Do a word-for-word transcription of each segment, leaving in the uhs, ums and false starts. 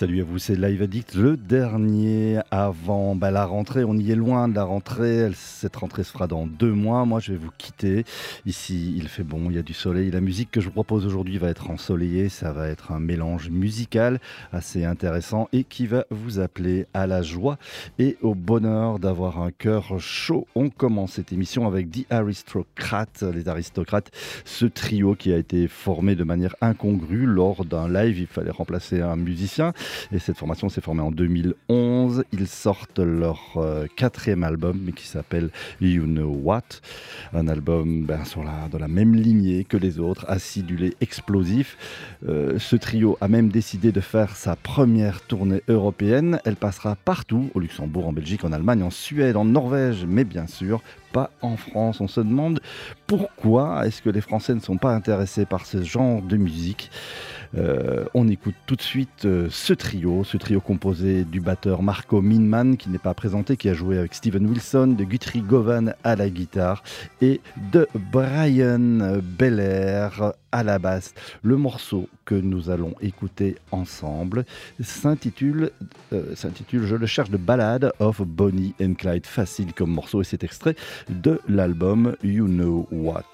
Salut à vous, c'est Live Addict, le dernier avant bah, la rentrée. On y est loin de la rentrée. Elle- Cette rentrée se fera dans deux mois. Moi, je vais vous quitter. Ici, il fait bon, il y a du soleil. La musique que je vous propose aujourd'hui va être ensoleillée. Ça va être un mélange musical assez intéressant et qui va vous appeler à la joie et au bonheur d'avoir un cœur chaud. On commence cette émission avec The Aristocrats, les aristocrates, ce trio qui a été formé de manière incongrue lors d'un live. Il fallait remplacer un musicien. Et cette formation s'est formée en deux mille onze. Ils sortent leur euh, quatrième album qui s'appelle You Know What. Un album ben, sur la, dans la même lignée que les autres, acidulé, explosif. Euh, ce trio a même décidé de faire sa première tournée européenne. Elle passera partout, au Luxembourg, en Belgique, en Allemagne, en Suède, en Norvège, mais bien sûr pas en France. On se demande pourquoi est-ce que les Français ne sont pas intéressés par ce genre de musique. Euh, on écoute tout de suite euh, ce trio, ce trio composé du batteur Marco Minman, qui n'est pas présenté, qui a joué avec Steven Wilson, de Guthrie Govan à la guitare et de Brian Belair à la basse. Le morceau que nous allons écouter ensemble s'intitule, euh, s'intitule Je le cherche, de Ballad of Bonnie and Clyde. Facile comme morceau, et c'est extrait de l'album You Know What.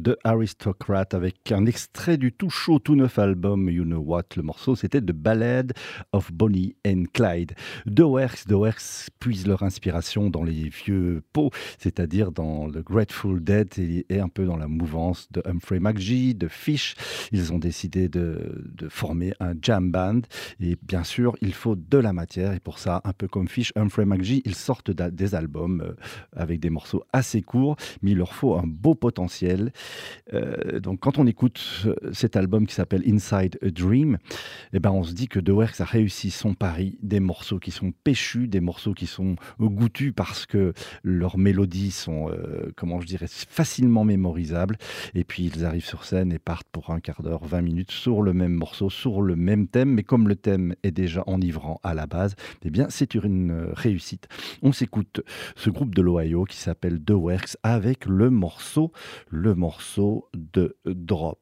The Aristocrat avec un extrait du tout chaud, tout neuf album You Know What. Le morceau, c'était The Ballad of Bonnie and Clyde. The Works, The Works puisent leur inspiration dans les vieux pots, c'est-à-dire dans The Grateful Dead et, et un peu dans la mouvance de Humphrey McGee, de Fish. Ils ont décidé de, de former un jam band et bien sûr, il faut de la matière et pour ça, un peu comme Fish, Humphrey McGee, ils sortent des albums euh, avec des morceaux assez courts, mais il leur faut un beau potentiel. Euh, donc quand on écoute cet album qui s'appelle Inside a Dream, eh ben on se dit que The Works a réussi son pari, des morceaux qui sont péchus, des morceaux qui sont goûtus parce que leurs mélodies sont, euh, comment je dirais, facilement mémorisables. Et puis ils arrivent sur scène et partent pour un quart d'heure, vingt minutes sur le même morceau, sur le même thème. Mais comme le thème est déjà enivrant à la base, eh bien c'est une réussite. On s'écoute ce groupe de l'Ohio qui s'appelle The Works avec le morceau, le morceau de Drop.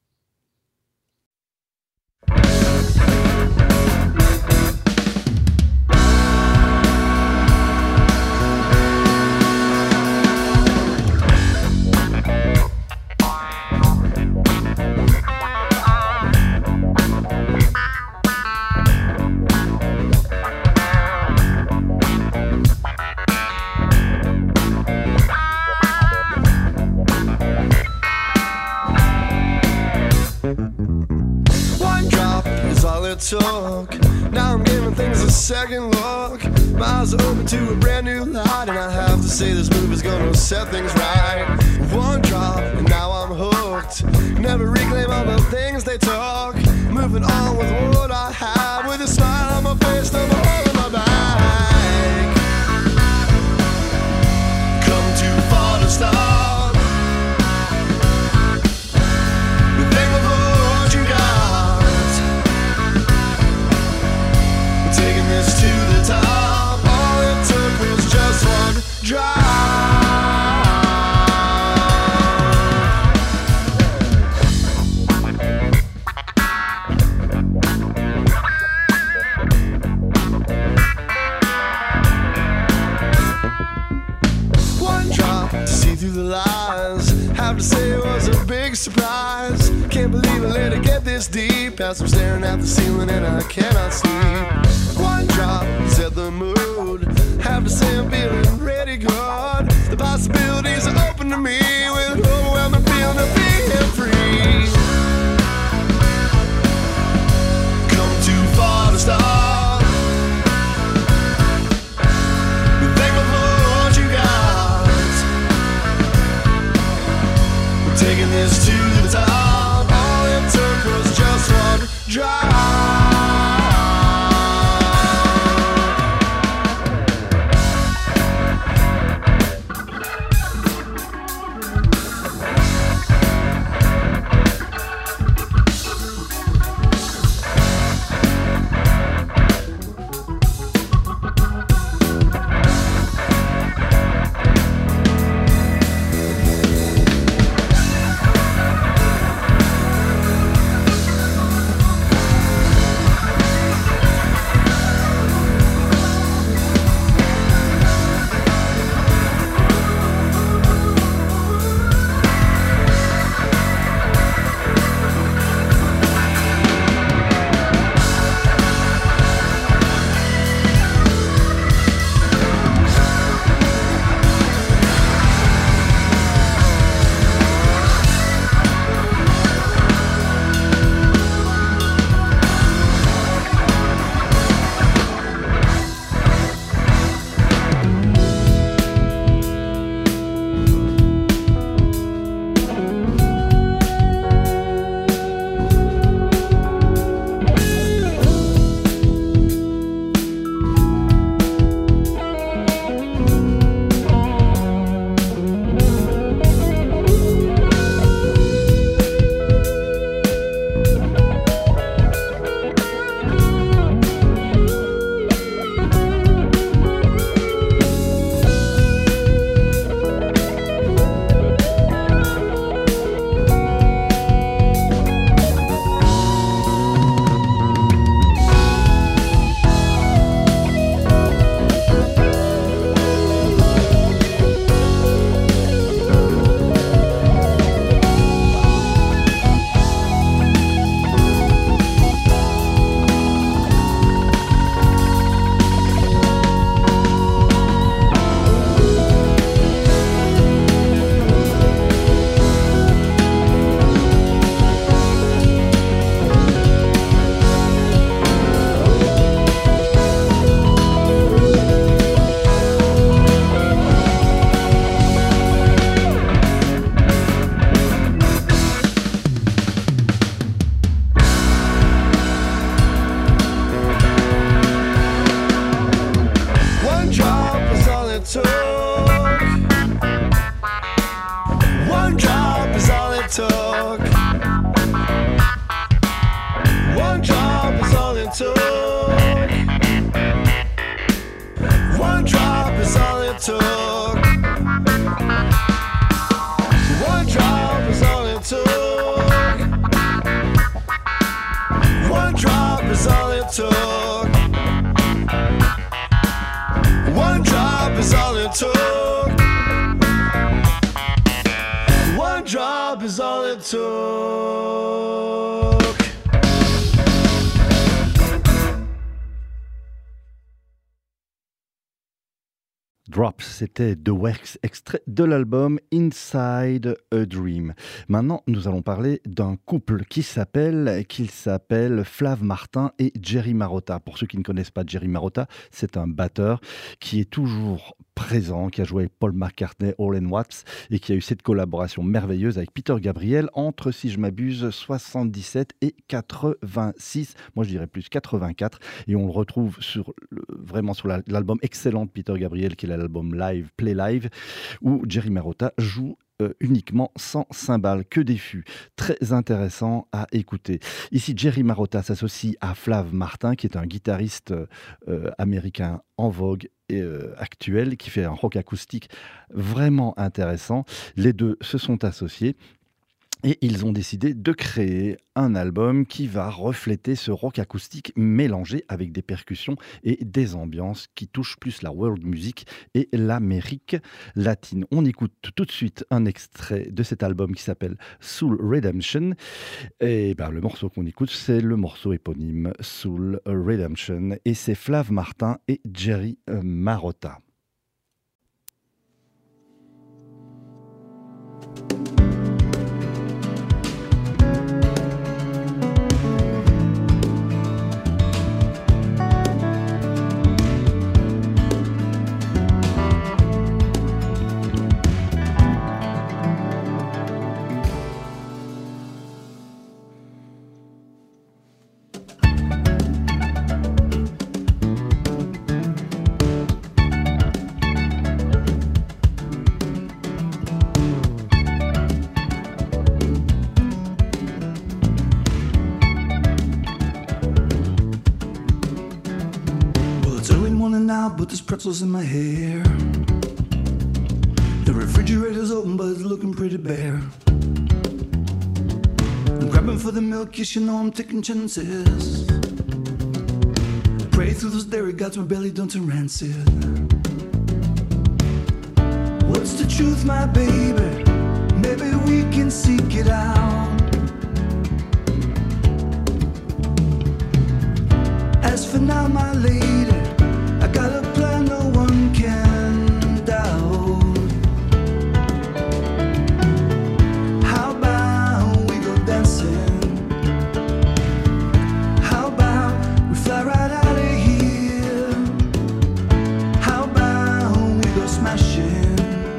Took. Now I'm giving things a second look. My eyes are open to a brand new light, and I have to say this move is gonna set things right. One drop, and now I'm hooked. Never reclaim all the things they took. Moving on with what I have, with a smile on my face, no more in my back. Come too far to stop. Surprise, can't believe I let it get this deep. As I'm staring at the ceiling and I cannot sleep. One drop set the mood. Have to say I'm feeling pretty good. The possibilities are open to me with overwhelming feeling of being free. Come too far to stop. Thankful for what you got. We're taking this to the top. All it took was just one drop. took. One drop is all it took. One drop is all it took. One drop is all it took. One drop is all it took. Drops, c'était The Works, extrait de l'album Inside a Dream. Maintenant, nous allons parler d'un couple qui s'appelle, qu'il s'appelle Flav Martin et Jerry Marotta. Pour ceux qui ne connaissent pas Jerry Marotta, c'est un batteur qui est toujours présent, qui a joué avec Paul McCartney, Orlen Watts, et qui a eu cette collaboration merveilleuse avec Peter Gabriel entre, si je m'abuse, soixante-dix-sept et quatre-vingt-six, moi je dirais plus quatre-vingt-quatre, et on le retrouve sur le, vraiment sur la, l'album excellent de Peter Gabriel, qui est l'album Live, Play Live, où Jerry Marotta joue Euh, uniquement sans cymbales, que des fûts. Très intéressant à écouter. Ici, Jerry Marotta s'associe à Flav Martin, qui est un guitariste euh, américain en vogue et euh, actuel, qui fait un rock acoustique vraiment intéressant. Les deux se sont associés. Et ils ont décidé de créer un album qui va refléter ce rock acoustique mélangé avec des percussions et des ambiances qui touchent plus la world music et l'Amérique latine. On écoute tout de suite un extrait de cet album qui s'appelle Soul Redemption. Et ben, le morceau qu'on écoute, c'est le morceau éponyme Soul Redemption. Et c'est Flav Martin et Jerry Marotta. But there's pretzels in my hair. The refrigerator's open, but it's looking pretty bare. I'm grabbing for the milk, yes, you know I'm taking chances. Pray through those dairy gods, my belly don't turn rancid. What's the truth, my baby? Maybe we can seek it out. As for now, my lady, I got a plan no one can doubt. How about we go dancing? How about we fly right out of here? How about we go smashing?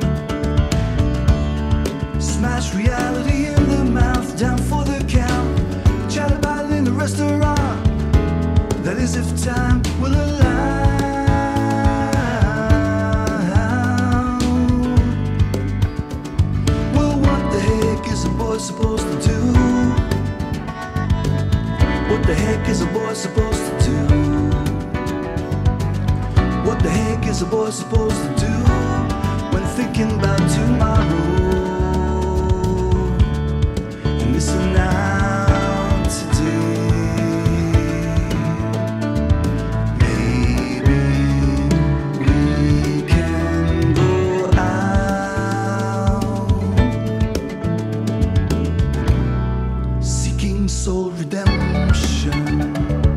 Smash reality in the mouth, down for the count. Chat about it in the restaurant. That is if time will allow. Supposed to do? What the heck is a boy supposed to do? What the heck is a boy supposed to do when thinking about tomorrow and missing out today? Maybe we can go out seeking soul redemption.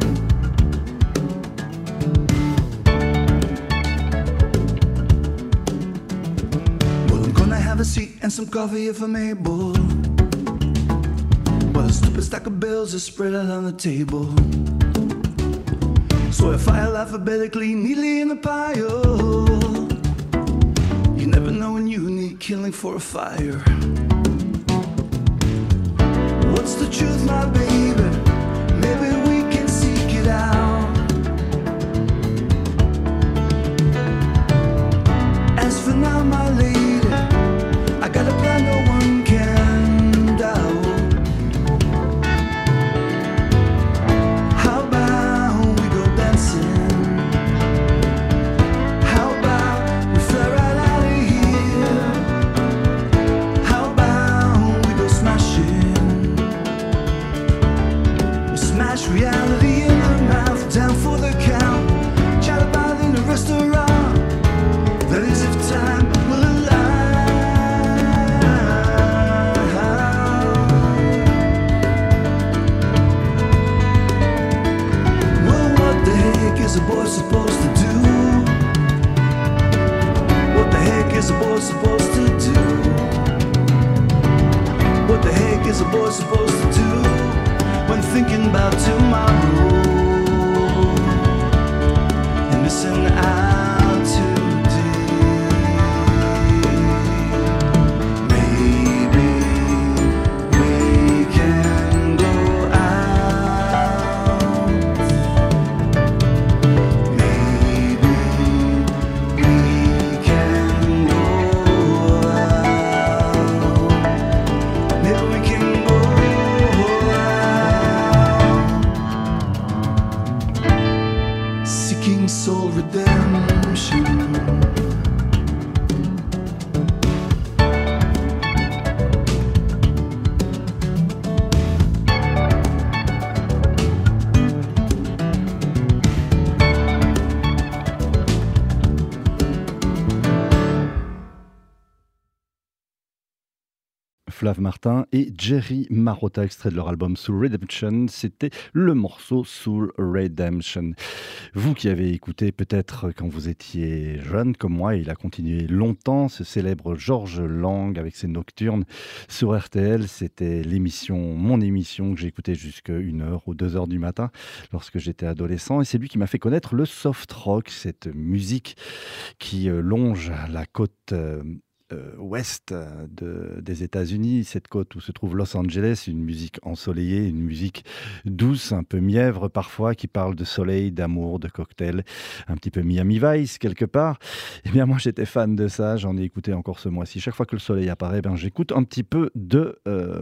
Well, I'm gonna have a seat and some coffee if I'm able. Well, a stupid stack of bills is spread out on the table. So I file alphabetically, neatly in a pile. You never know when you need killing for a fire. What's the truth, my baby? Maybe we can seek it out. As for now, my lady, I got a plan no one can doubt. How about we go dancing? How about we fly right seeking soul redemption. Flav Martin et Jerry Marotta, extrait de leur album Soul Redemption. C'était le morceau Soul Redemption. Vous qui avez écouté peut-être quand vous étiez jeune comme moi, il a continué longtemps, ce célèbre Georges Lang avec ses nocturnes sur R T L. C'était l'émission, mon émission que j'écoutais jusqu'à une heure ou deux heures du matin lorsque j'étais adolescent. Et c'est lui qui m'a fait connaître le soft rock, cette musique qui longe la côte euh, Euh, ouest de, des États-Unis, cette côte où se trouve Los Angeles, une musique ensoleillée, une musique douce, un peu mièvre parfois, qui parle de soleil, d'amour, de cocktail, un petit peu Miami Vice quelque part. Eh bien moi j'étais fan de ça, j'en ai écouté encore ce mois-ci. Chaque fois que le soleil apparaît, ben, j'écoute un petit peu de... Euh,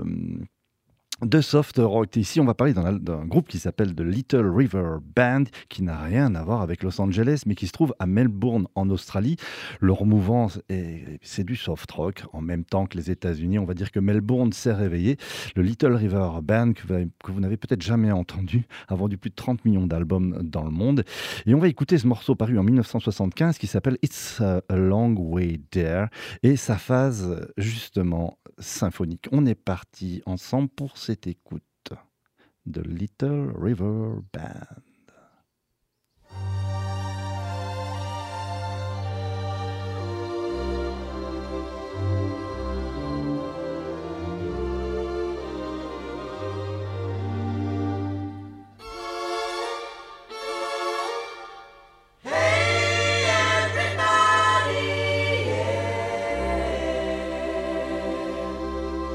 de soft rock. Ici, on va parler d'un, d'un groupe qui s'appelle The Little River Band, qui n'a rien à voir avec Los Angeles, mais qui se trouve à Melbourne, en Australie. Leur mouvance, est, c'est du soft rock, en même temps que les États-Unis. On va dire que Melbourne s'est réveillé. Le Little River Band, que vous, avez, que vous n'avez peut-être jamais entendu, a vendu plus de trente millions d'albums dans le monde. Et on va écouter ce morceau paru en dix-neuf cent soixante-quinze qui s'appelle It's a Long Way There, et sa phase, justement, symphonique. On est parti ensemble pour cette écoute de Little River Band.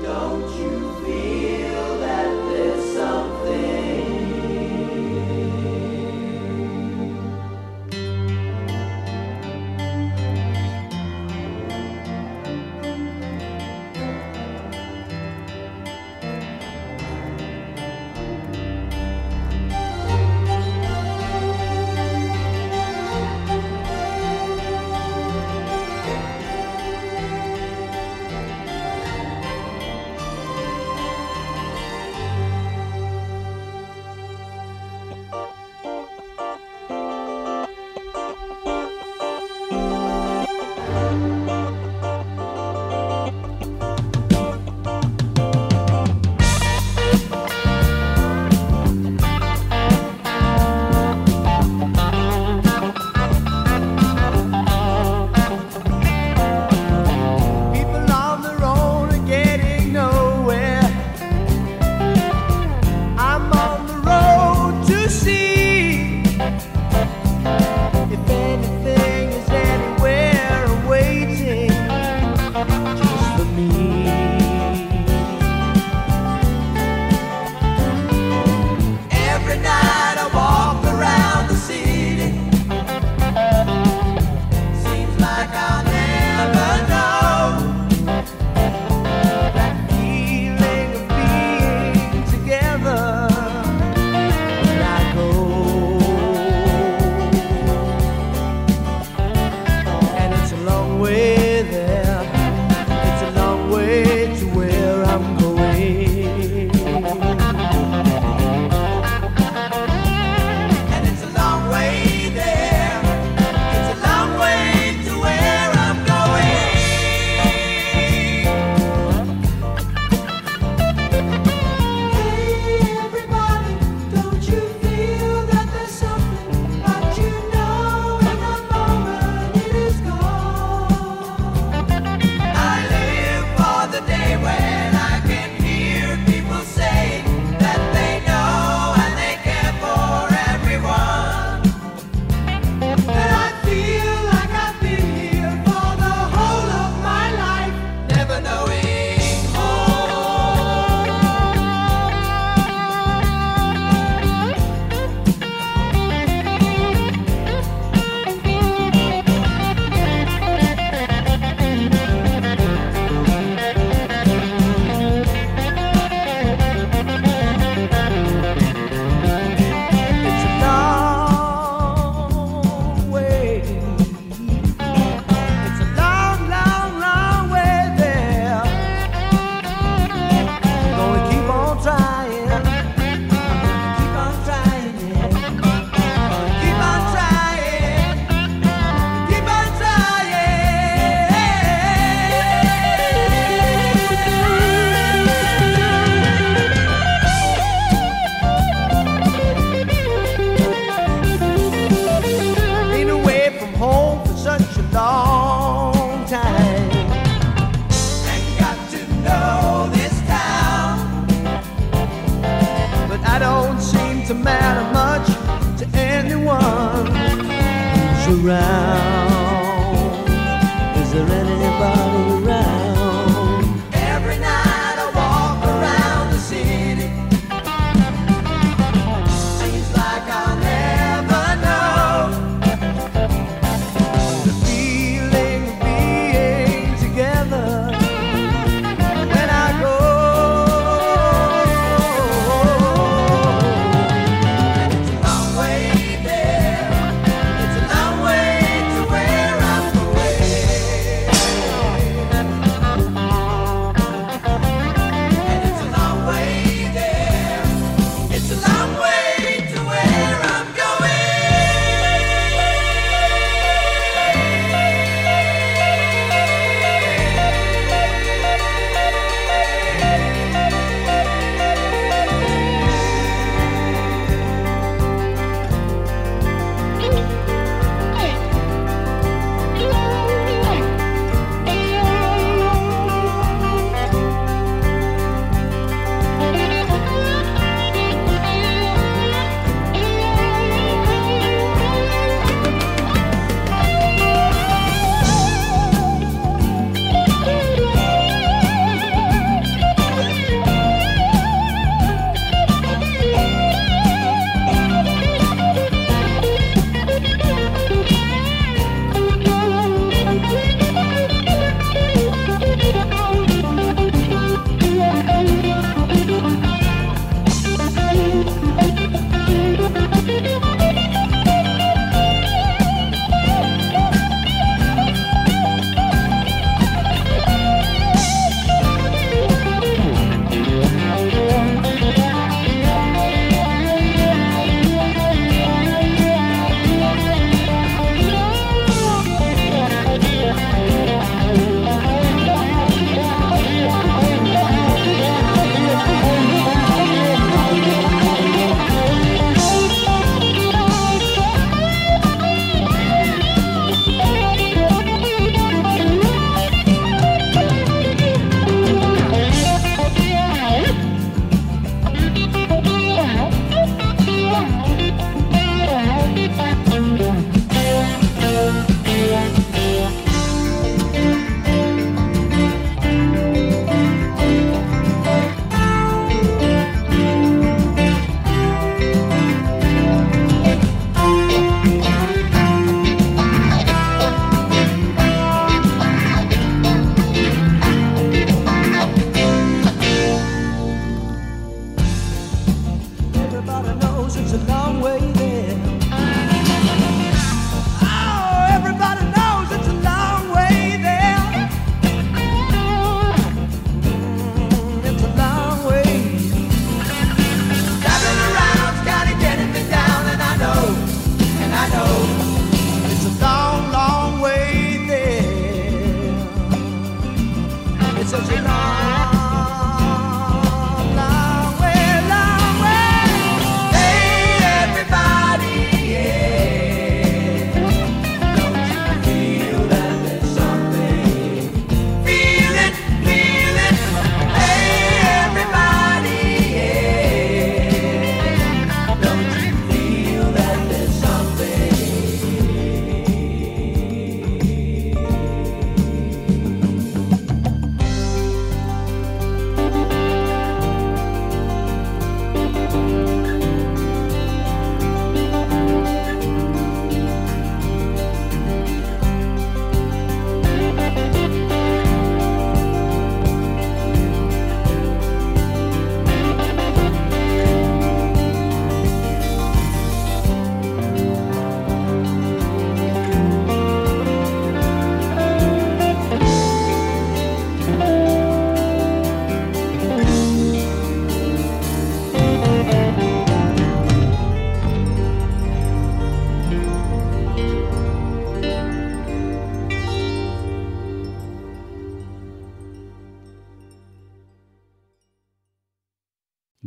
Don't you feel that there's something around? Is there anybody around? Every night I walk around the city. Seems like I'll never know the feeling of being together. When I go, it's a long way there, it's a long way to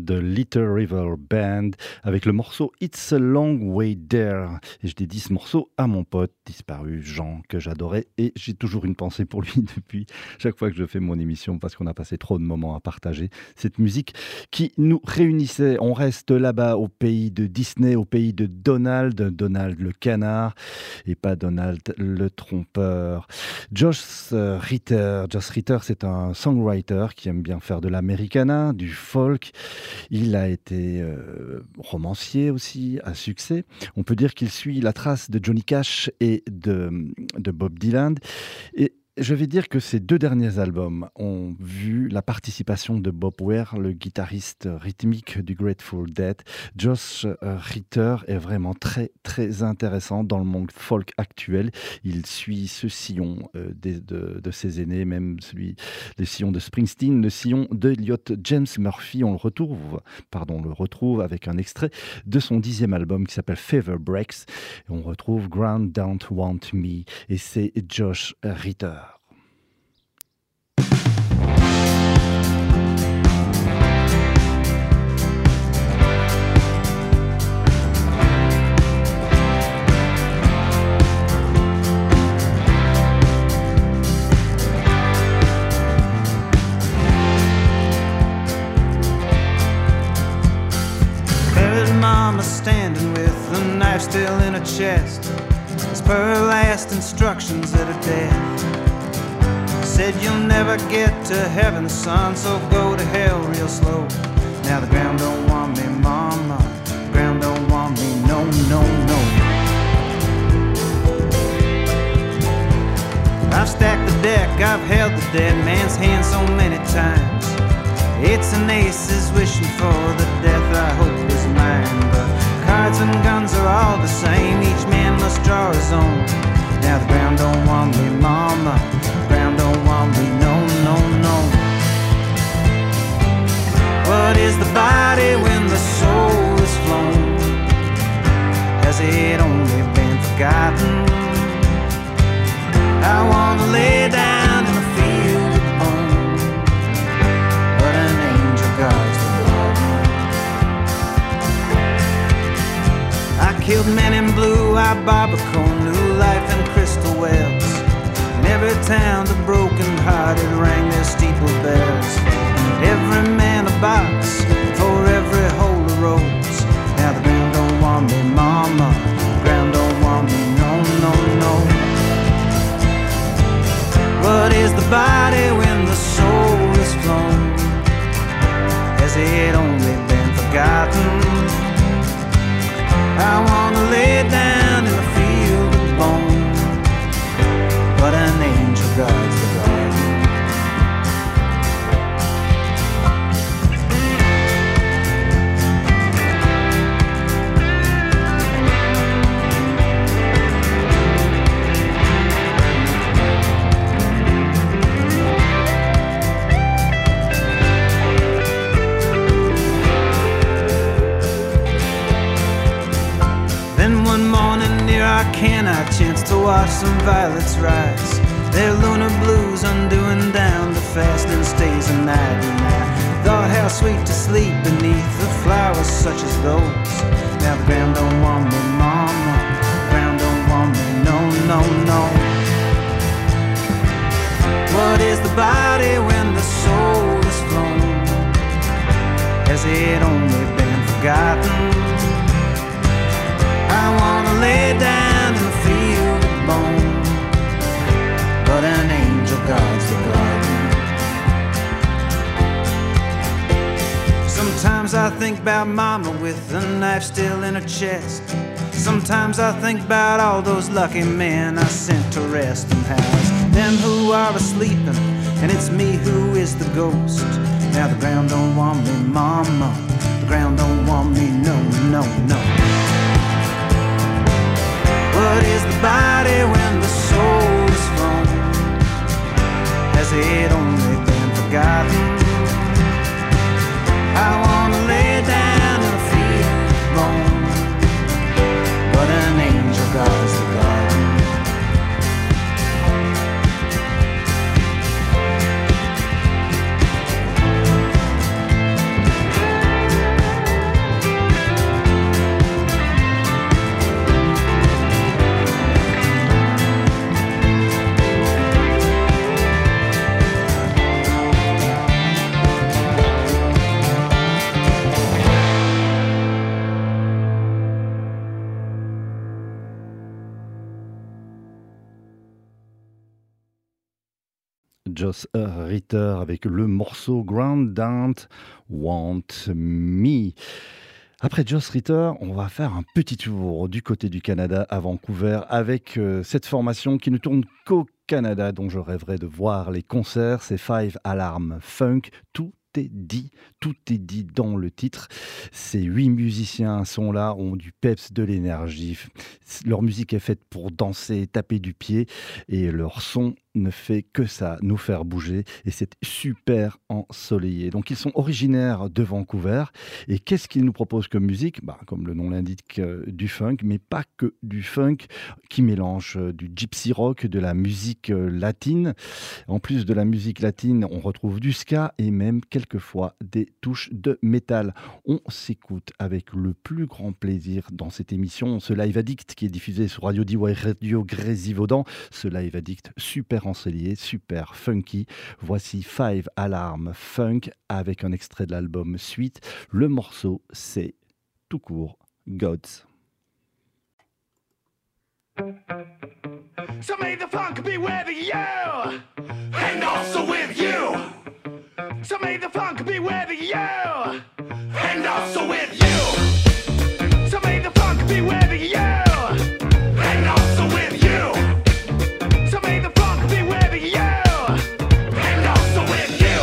de Little River Band avec le morceau It's a Long Way There. Et je dédie ce morceau à mon pote disparu, Jean, que j'adorais. Et j'ai toujours une pensée pour lui depuis chaque fois que je fais mon émission parce qu'on a passé trop de moments à partager cette musique qui nous réunissait. On reste là-bas au pays de Disney, au pays de Donald, Donald le canard et pas Donald le trompeur. Josh Ritter, Josh Ritter, c'est un songwriter qui aime bien faire de l'americana, du folk. Il a été euh, romancier aussi, à succès. On peut dire qu'il suit la trace de Johnny Cash et de, de Bob Dylan. Et je vais dire que ces deux derniers albums ont vu la participation de Bob Weir, le guitariste rythmique du Grateful Dead. Josh Ritter est vraiment très très intéressant dans le monde folk actuel. Il suit ce sillon euh, de, de, de ses aînés, même celui, le sillon de Springsteen, le sillon d'Elliot James Murphy. On le retrouve, pardon, on le retrouve avec un extrait de son dixième album qui s'appelle Fever Breaks. Et on retrouve Ground Don't Want Me et c'est Josh Ritter. Mama standing with the knife still in her chest, as per her last instructions at her death. Said you'll never get to heaven, son, so go to hell real slow. Now the ground don't want me, mama, the ground don't want me, no, no, no. I've stacked the deck, I've held the dead man's hand so many times. It's an ace's wishing for the death I hope is mine. But cards and guns are all the same, each man must draw his own. Now the ground don't want me, mama, the ground don't want me, no, no, no. What is the body when the soul is flown? Has it only been forgotten? I wanna lay down in a field of bone, but an angel guards the garden. I killed men in blue, I barbacoa, new life in crystal wells. In every town the broken hearted rang their steeple bells. Every man a box for every hole a rose. Now the ground don't want me, mama, the ground don't want me, no, no, no. What is the body when the soul is flown? Has it only been forgotten? I wanna lay down in a field of bone, but an angel guards the garden. Can I chance to watch some violets rise? Their lunar blues undoing down the fasting stays of night. And I thought how sweet to sleep beneath the flowers such as those. Now the ground don't want me, mama, the ground don't want me, no, no, no. What is the body when the soul is flown? Has it only been forgotten? I wanna lay down in a field of bone, but an angel guards the garden. Sometimes I think about mama with the knife still in her chest. Sometimes I think about all those lucky men I sent to rest in house, them who are asleeping, and it's me who is the ghost. Now the ground don't want me, mama, the ground don't want me, no, no, no. What is the body when the soul is flown? Has it only been forgotten? I wanna lay down in a field of bone, but an angel guards the garden. Joss Ritter avec le morceau Ground Don't Want Me. Après Joss Ritter, on va faire un petit tour du côté du Canada à Vancouver avec euh, cette formation qui ne tourne qu'au Canada, dont je rêverais de voir les concerts. C'est Five Alarm Funk. Tout est dit, tout est dit dans le titre. Ces huit musiciens sont là, ont du peps, de l'énergie. Leur musique est faite pour danser, taper du pied, et leur son ne fait que ça, nous faire bouger, et c'est super ensoleillé. Donc ils sont originaires de Vancouver, et qu'est-ce qu'ils nous proposent comme musique ? Bah, comme le nom l'indique, euh, du funk, mais pas que du funk, qui mélange euh, du gypsy rock, de la musique euh, latine. En plus de la musique latine, on retrouve du ska, et même quelquefois des touches de métal. On s'écoute avec le plus grand plaisir dans cette émission, ce Live Addict qui est diffusé sur Radio D Y, Radio Grésivaudan, ce Live Addict super ensoleillé, super funky. Voici Five Alarm Funk avec un extrait de l'album Suite. Le morceau, c'est tout court Gods. So may the funk be with you, and also with you. So may the funk be with you, and also with you. So may the funk be with you, and also with you. So may the funk be with you, and also with you.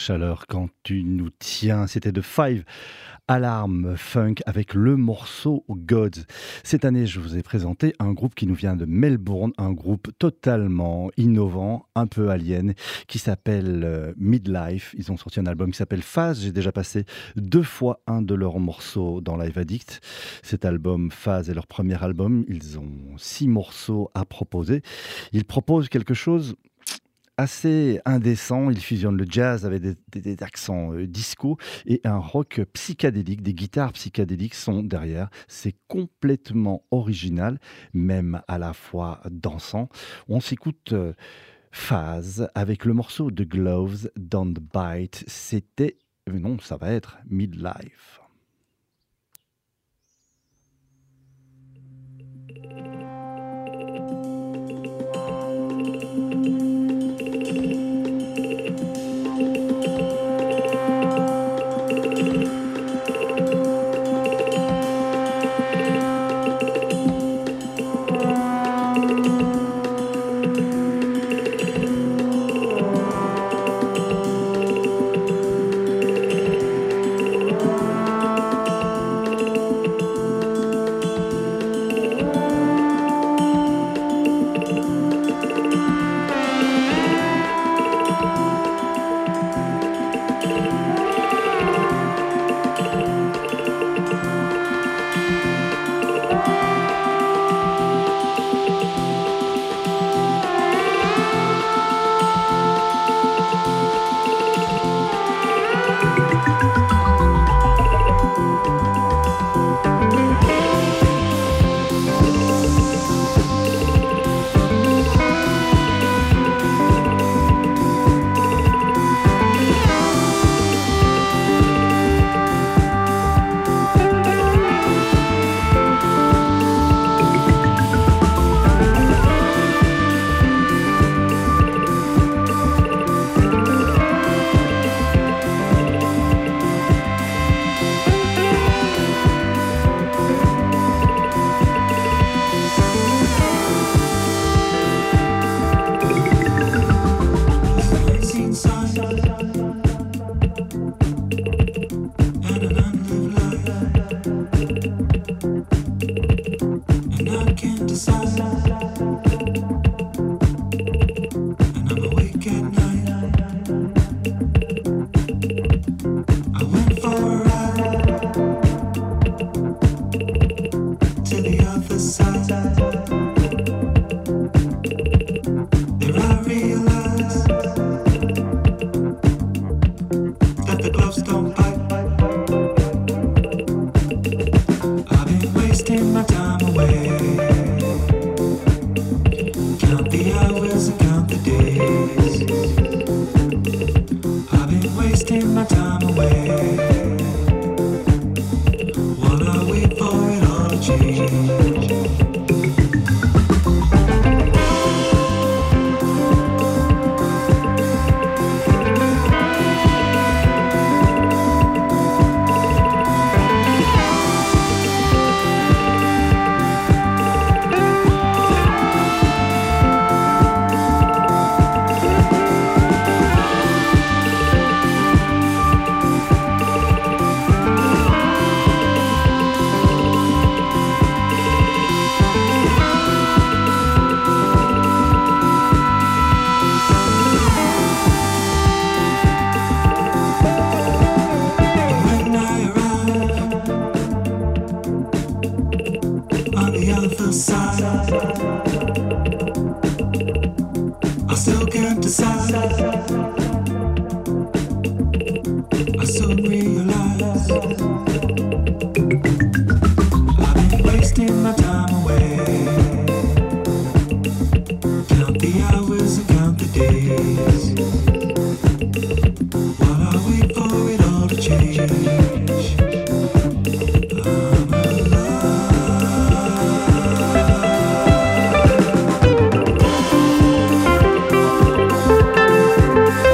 chaleur quand tu nous tiens. C'était de Five Alarm Funk avec le morceau Gods. Cette année, je vous ai présenté un groupe qui nous vient de Melbourne, un groupe totalement innovant, un peu alien, qui s'appelle euh, Midlife. Ils ont sorti un album qui s'appelle Phase. J'ai déjà passé deux fois un de leurs morceaux dans Live Addict. Cet album Phase est leur premier album. Ils ont six morceaux à proposer. Ils proposent quelque chose assez indécent. Il fusionne le jazz avec des, des, des accents euh, disco et un rock psychédélique. Des guitares psychédéliques sont derrière. C'est complètement original, même à la fois dansant. On s'écoute euh, Phase avec le morceau de Gloves, Don't Bite. C'était, euh, non, ça va être Midlife. Thank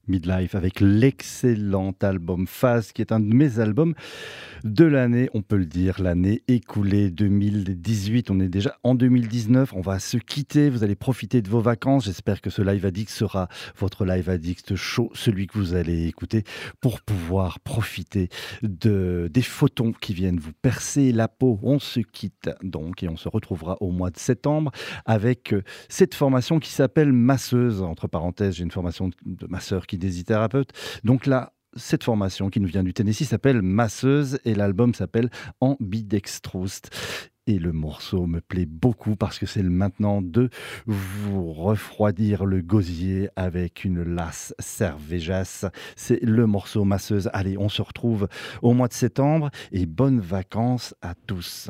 Midlife avec l'excellent album Phase qui est un de mes albums de l'année, on peut le dire, l'année écoulée deux mille dix-huit. On est déjà en deux mille dix-neuf, on va se quitter, vous allez profiter de vos vacances. J'espère que ce Live Addict sera votre Live Addict chaud, celui que vous allez écouter pour pouvoir profiter de, des photons qui viennent vous percer la peau. On se quitte donc et on se retrouvera au mois de septembre avec cette formation qui s'appelle Masseuse. Entre parenthèses, j'ai une formation de masseur kinésithérapeute. Donc là, cette formation qui nous vient du Tennessee s'appelle Masseuse et l'album s'appelle Ambidextrous. Et le morceau me plaît beaucoup parce que c'est le maintenant de vous refroidir le gosier avec une Las Cervejas. C'est le morceau Masseuse. Allez, on se retrouve au mois de septembre et bonnes vacances à tous.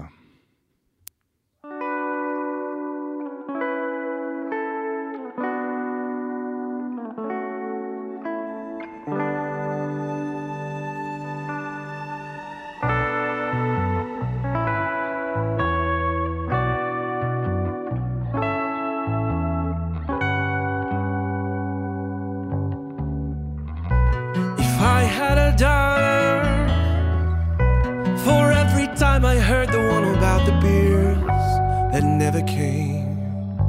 Never came.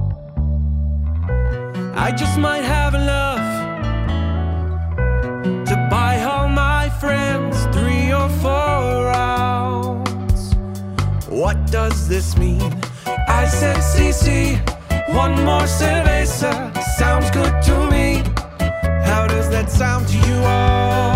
I just might have enough to buy all my friends three or four rounds. What does this mean? I said C C, one more cerveza. Sounds good to me. How does that sound to you all?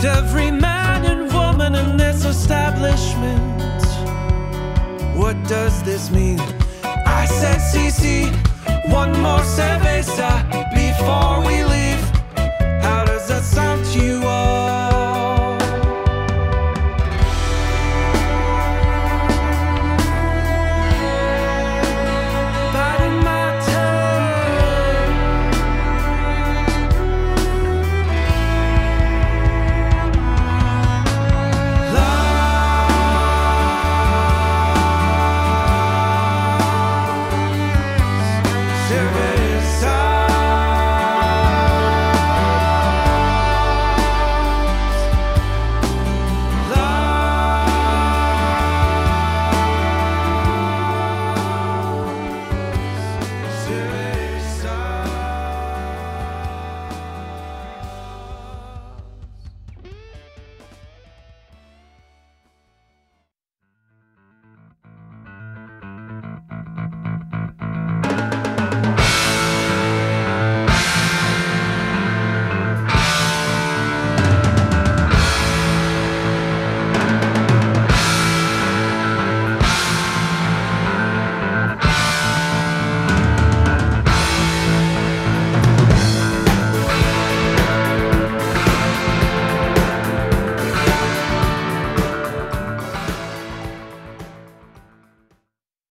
every man and woman in this establishment. What does this mean? I said, C C, one more cerveza before we leave.